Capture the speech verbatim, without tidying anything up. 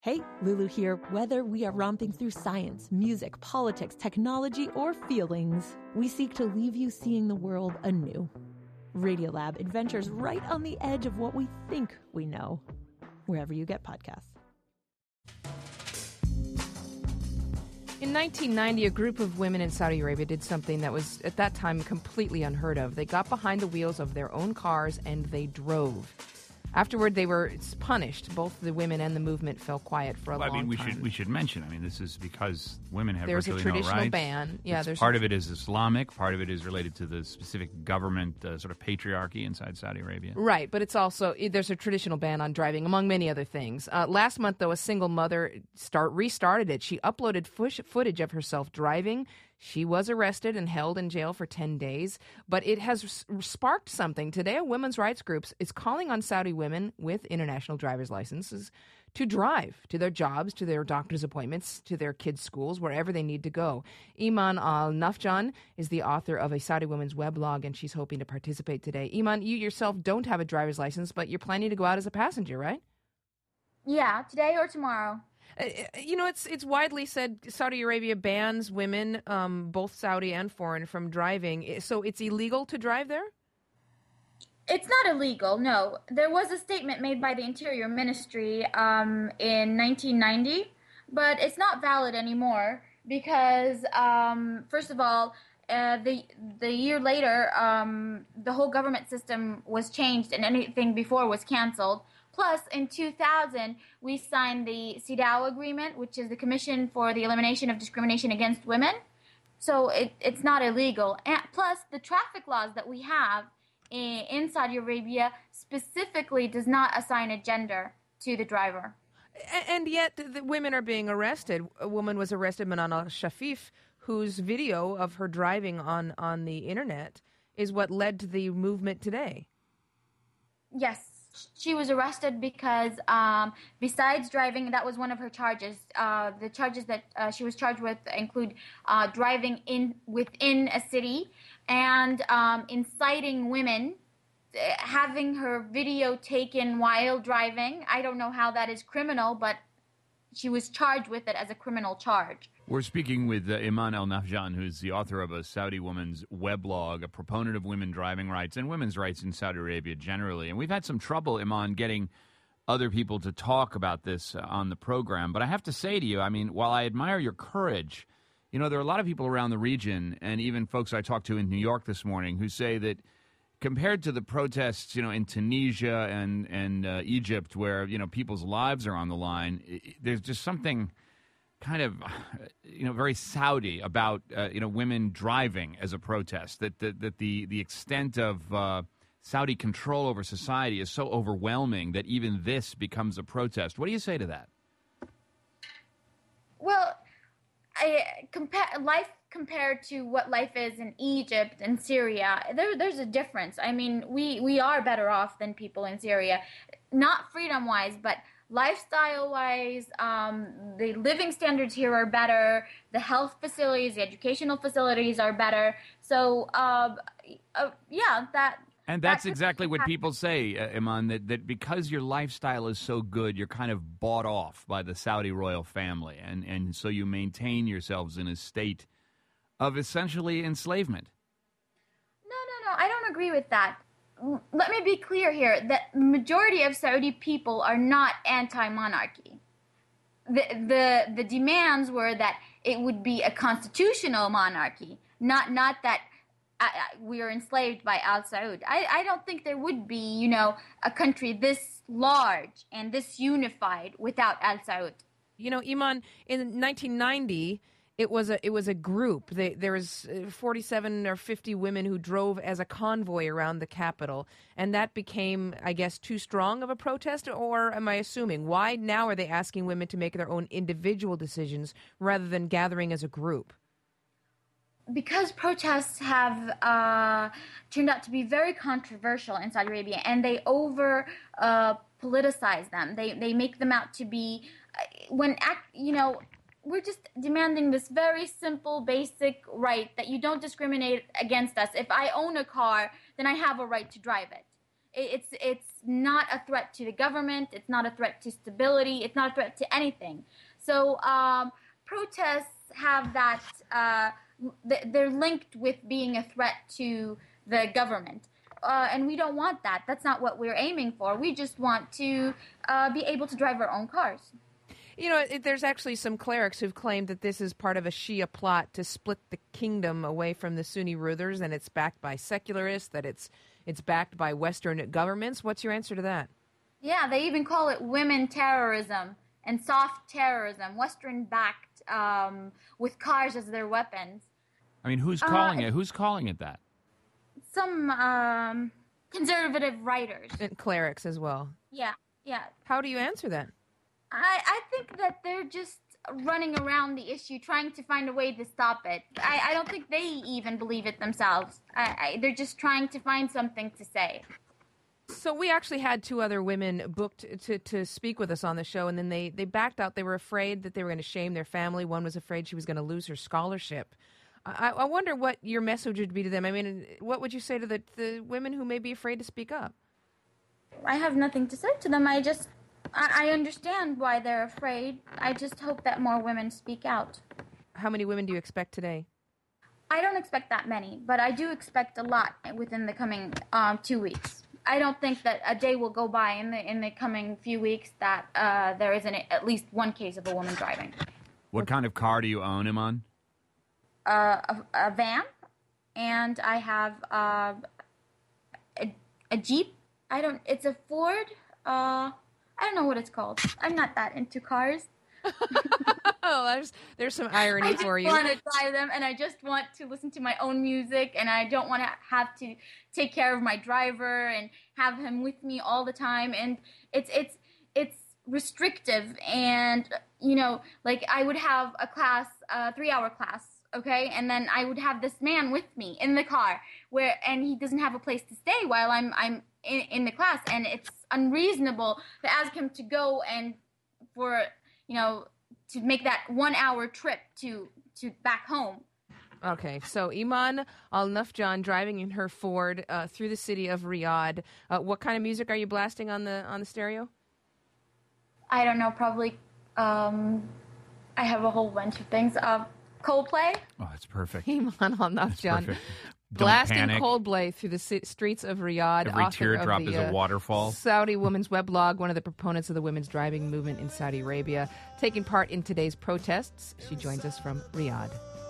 Hey, Lulu here. Whether we are romping through science, music, politics, technology, or feelings, we seek to leave you seeing the world anew. Radiolab adventures right on the edge of what we think we know, wherever you get podcasts. In nineteen ninety, a group of women in Saudi Arabia did something that was, at that time, completely unheard of. They got behind the wheels of their own cars and they drove. Afterward, they were punished. Both the women and the movement fell quiet for a well, long I mean, we time. should we should mention. I mean, this is because women have There's a virtually no rights. traditional ban. Yeah, It's there's part a, of it is Islamic. Part of it is related to the specific government uh, sort of patriarchy inside Saudi Arabia. Right, but it's also there's a traditional ban on driving, among many other things. Uh, last month, though, a single mother start restarted it. She uploaded fush, footage of herself driving. She was arrested and held in jail for ten days, but it has s- sparked something. Today, a women's rights group is calling on Saudi women with international driver's licenses to drive to their jobs, to their doctor's appointments, to their kids' schools, wherever they need to go. Iman Al-Nafjan is the author of a Saudi women's weblog, and she's hoping to participate today. Iman, you yourself don't have a driver's license, but you're planning to go out as a passenger, right? Yeah, today or tomorrow. Uh, you know, it's it's widely said Saudi Arabia bans women, um, both Saudi and foreign, from driving. So it's illegal to drive there? It's not illegal, no. There was a statement made by the Interior Ministry um, in nineteen ninety, but it's not valid anymore because, um, first of all, uh, the the year later, um, the whole government system was changed and anything before was canceled. Plus, in two thousand, we signed the CEDAW agreement, which is the Commission for the Elimination of Discrimination Against Women. So it, it's not illegal. And plus, the traffic laws that we have in, in Saudi Arabia specifically does not assign a gender to the driver. And yet, the women are being arrested. A woman was arrested, Manan Al-Shafif, whose video of her driving on, on the internet is what led to the movement today. Yes. She was arrested because um, besides driving, that was one of her charges. Uh, the charges that uh, she was charged with include uh, driving in within a city and um, inciting women, having her video taken while driving. I don't know how that is criminal, but she was charged with it as a criminal charge. We're speaking with uh, Iman Al-Nafjan, who's the author of a Saudi woman's weblog, a proponent of women driving rights and women's rights in Saudi Arabia generally. And we've had some trouble, Iman, getting other people to talk about this uh, on the program. But I have to say to you, I mean, while I admire your courage, you know, there are a lot of people around the region and even folks I talked to in New York this morning who say that compared to the protests, you know, in Tunisia and, and uh, Egypt where, you know, people's lives are on the line, it, there's just something kind of, you know, very Saudi about, uh, you know, women driving as a protest, that, that, that the, the extent of uh, Saudi control over society is so overwhelming that even this becomes a protest. What do you say to that? Well, I compare life compared to what life is in Egypt and Syria. There, there's a difference. I mean, we, we are better off than people in Syria, not freedom-wise, but lifestyle-wise. Um, the living standards here are better. The health facilities, the educational facilities are better. So, uh, uh, yeah, that. And that's exactly what people say, uh, Iman, that, that because your lifestyle is so good, you're kind of bought off by the Saudi royal family. And, and so you maintain yourselves in a state of essentially enslavement. No, no, no. I don't agree with that. Let me be clear here that majority of Saudi people are not anti-monarchy. The, the, the demands were that it would be a constitutional monarchy, not, not that uh, we are enslaved by Al Saud. I, I don't think there would be, you know, a country this large and this unified without Al Saud. You know, Iman, in nineteen ninety, it was a it was a group. They, there was forty-seven or fifty women who drove as a convoy around the capital, and that became, I guess, too strong of a protest, or am I assuming? Why now are they asking women to make their own individual decisions rather than gathering as a group? Because protests have uh, turned out to be very controversial in Saudi Arabia, and they over uh, politicize them. They they make them out to be uh, when act, you know. We're just demanding this very simple, basic right that you don't discriminate against us. If I own a car, then I have a right to drive it. It's it's not a threat to the government. It's not a threat to stability. It's not a threat to anything. So um, protests have that. Uh, they're linked with being a threat to the government. Uh, and we don't want that. That's not what we're aiming for. We just want to uh, be able to drive our own cars. You know, it, there's actually some clerics who've claimed that this is part of a Shia plot to split the kingdom away from the Sunni rulers, and it's backed by secularists, that it's it's backed by Western governments. What's your answer to that? Yeah, they even call it women terrorism and soft terrorism, Western-backed, um, with cars as their weapons. I mean, who's calling uh, it? Who's calling it that? Some um, conservative writers. And clerics as well. Yeah, yeah. How do you answer that? I, I think that they're just running around the issue, trying to find a way to stop it. I, I don't think they even believe it themselves. I, I, they're just trying to find something to say. So we actually had two other women booked to, to speak with us on the show, and then they, they backed out. They were afraid that they were going to shame their family. One was afraid she was going to lose her scholarship. I, I wonder what your message would be to them. I mean, what would you say to the, the women who may be afraid to speak up? I have nothing to say to them. I just, I, I understand why they're afraid. I just hope that more women speak out. How many women do you expect today? I don't expect that many, but I do expect a lot within the coming um, two weeks. I don't think that a day will go by in the in the coming few weeks that uh, there isn't at least one case of a woman driving. What kind of car do you own, Iman? Uh, a, a van, and I have uh, a, a Jeep. I don't. It's a Ford. Uh, I don't know what it's called. I'm not that into cars. Oh, there's there's some irony for you. I just want to drive them, and I just want to listen to my own music, and I don't want to have to take care of my driver and have him with me all the time. And it's it's it's restrictive, and you know, like I would have a class, a three-hour class. Okay, and then I would have this man with me in the car, where and he doesn't have a place to stay while I'm I'm in, in the class, and it's unreasonable to ask him to go and for you know to make that one hour trip to to back home. Okay, so Iman Al Nafjan driving in her Ford uh, through the city of Riyadh. Uh, what kind of music are you blasting on the on the stereo? I don't know, probably. Um, I have a whole bunch of things. Uh, Coldplay. Oh, it's perfect. Iman Al Nafjan Don't blasting panic. Coldplay through the si- streets of Riyadh. Every author teardrop of the, is a uh, waterfall. Saudi Women's Weblog, one of the proponents of the women's driving movement in Saudi Arabia, taking part in today's protests. She joins us from Riyadh.